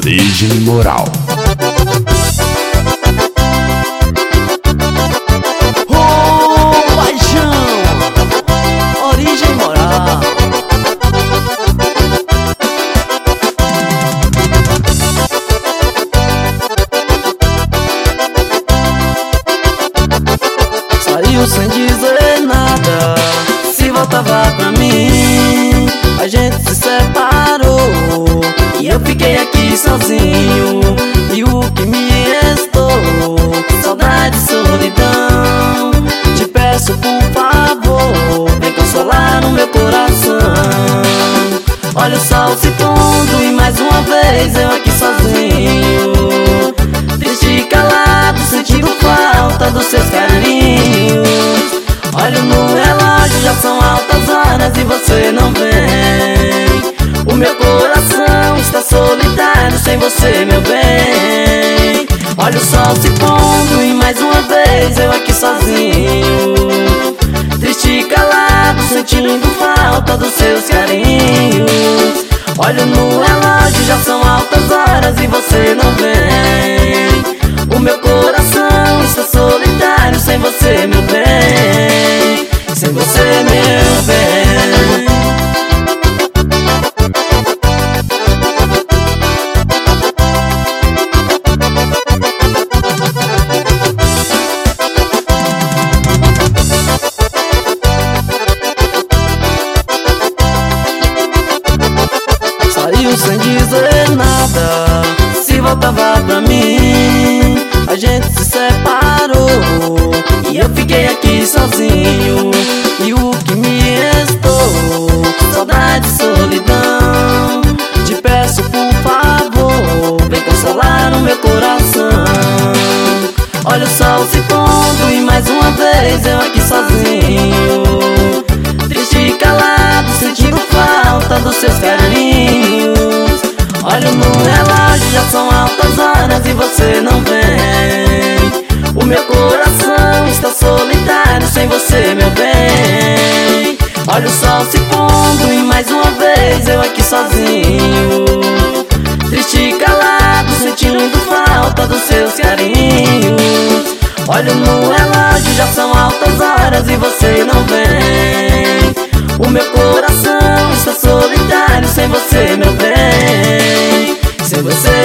Origem Moral. Oh, paixão, Origem Moral. Saiu sem dizer nada, se voltava pra mim. A gente se separou e eu fiquei aqui sozinho. E o que me restou? Saudade e solidão. Te peço por favor, vem consolar no meu coração. Olha o sol se pondo e mais uma vez eu aqui sozinho, triste e calado, sentindo falta dos seus carinhos. Olho no relógio, já são altas horas e você não vem. O meu coração está solitário sem você, meu bem. Olha o sol se pondo e mais uma vez eu aqui sozinho, triste e calado, sentindo falta dos seus carinhos. Olho no relógio, já são altas horas e você não vem. O meu coração está solitário sem você, meu bem. Sem você, meu bem. Saiu sem dizer nada, se voltava pra mim. A gente se separou e eu fiquei aqui sozinho. E o que me restou? Saudade e solidão. Te peço por favor, vem consolar no meu coração. Olha o sol se pondo e mais uma vez eu aqui sozinho, triste e calado, sentindo falta dos seus carinhos. Olho no relógio, já são altas horas e você não vem. O meu coração está solitário sem você, meu bem. Olha o sol se pondo e mais uma vez eu aqui sozinho, triste e calado, sentindo falta dos seus carinhos. Olho no relógio, já são altas horas e você não vem. O meu coração está solitário sem você, meu bem. Sem você,